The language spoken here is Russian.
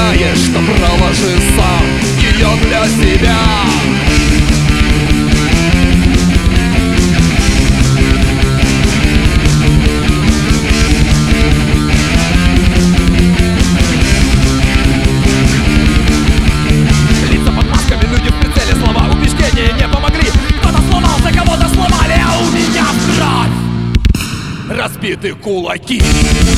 знаешь, что проложи сам ее для себя. Лица под масками, люди в прицеле, слова убеждения не помогли. Кто-то сломался, кого-то сломали, а у меня в кровь разбиты кулаки.